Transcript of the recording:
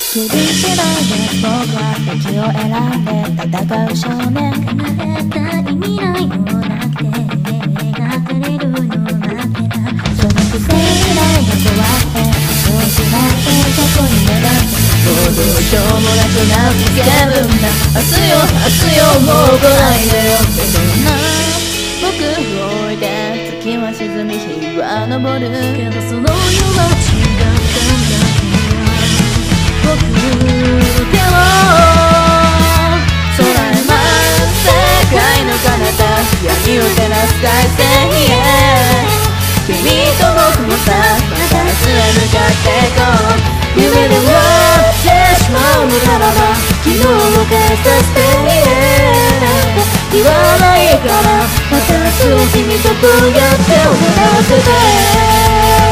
厳しいないで僕は敵を選んで戦う少年。叶えたい未来もなくて描かれるのを待ってた。そのくせ未来が怖くてそうしないでそこに目立つ。もうどうしようもなくなってけるんだ。明日よ明日よもう来ないでよってそんな僕を置いて月は沈み日は昇るけどその夜は違ったんだ。僕の手を空へ舞う世界の彼方闇を照らす大戦へ君と僕もさまた明日へ向かっていこう。夢で終わってしまうのならば昨日を返させて言わないからまた明日を君とこうやって踊らせて